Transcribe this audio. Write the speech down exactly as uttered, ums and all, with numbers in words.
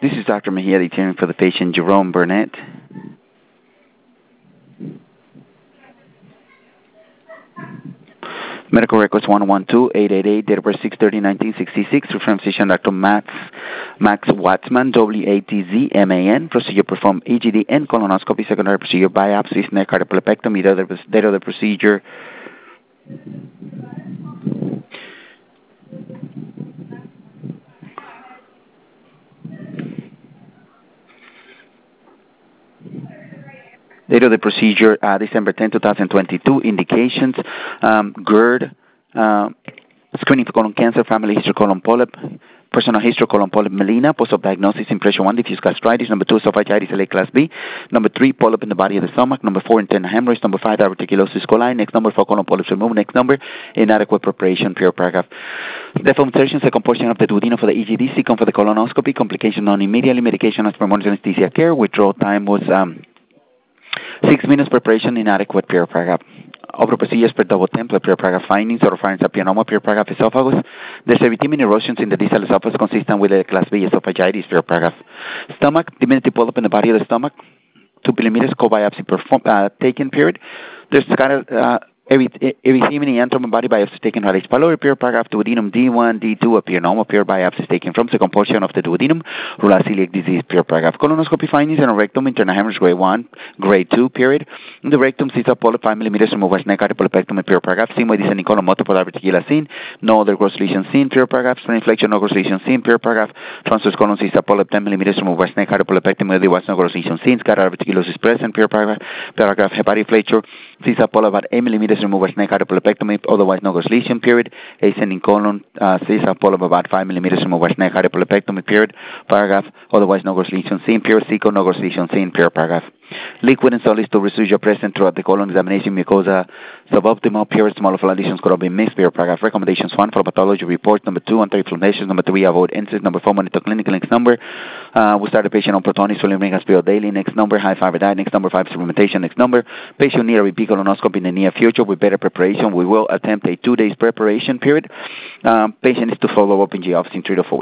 This is Doctor Mejia detailing for the patient Jerome Burnett. Medical records one one two eight eight eight, date of birth six thirty nineteen sixty-six, referring physician Doctor Max, Max Watzman, W A T Z M A N, procedure performed E G D and colonoscopy, secondary procedure biopsy, snake cardiopulopectomy, date of the, date of the procedure. Date of the procedure, uh, December tenth, twenty twenty-two. Indications, um, GERD, uh, screening for colon cancer, family history colon polyp, personal history colon polyp melena, post-op diagnosis, impression one, diffuse gastritis, number two, esophagitis, L A class B, number three, polyp in the body of the stomach, number four, internal hemorrhoids, number five, diverticulosis coli, next number four, colon polyps removed, next number, inadequate preparation, pure paragraph. Therefore, insertion, second portion of the duodenum for the E G D, second for the colonoscopy, complication non immediately, medication as per emergency anesthesia care, withdrawal time was um, Six minutes preparation, inadequate, pure paragraph. Over procedures per double template, pure paragraph findings, oropharynx papilloma, pure paragraph esophagus. There's erythema erosions in the distal esophagus consistent with the class B esophagitis, pure paragraph. Stomach, diminutive polyp in the body of the stomach, two millimeters, co-biopsy perform, uh, taken, period. There's scattered uh, erythema in the abdomen, body biopsy taken right H. pylori, pure paragraph, duodenum D one, D two, a pure normal, pure biopsy taken from second portion of the duodenum, rural celiac disease, pure paragraph. Colonoscopy findings in a rectum, internal hemorrhage, grade one, grade two, period. In the rectum, cyst of polyp, five millimeters, removed by snake cardiopulopectomy, pure paragraph. Sigmoid descending colon, multiple diverticular seen, no other gross lesion seen, pure paragraph. Spleen inflection, no gross lesion seen, pure paragraph. Transverse colon, cyst of polyp, ten millimeters, removed by snake cardiopulopectomy, there was no gross lesion seen, scatter diverticulosis present, pure paragraph. Paragraph, hepatic flexure, cyst of polyp, about eight millimeters, removed by snake cardiopulopectomy, otherwise no gross lesion, period. Ascending colon, uh, cyst of polyp, about five millimeters, removed by snake cardiopulopectomy, period. Paragraph, otherwise no gross lesion seen, pure. Seco, no gross lesion seen, pure paragraph. Liquid and solid stool residual present throughout the colon examination, mucosa suboptimal, pure, small flow lesions could have been mixed, pure paragraph. Recommendations one, for pathology report, number two, anti-inflammation, number three, avoid NSAIDs, number four, monitor clinical, next number, uh, we start the patient on Protonix, Solimering Aspiro daily, next number, high fiber diet, next number, five, supplementation, next number, patient need a repeat colonoscopy in the near future with better preparation. We will attempt a two days preparation period. Um, patient is to follow up in the office in three to four weeks.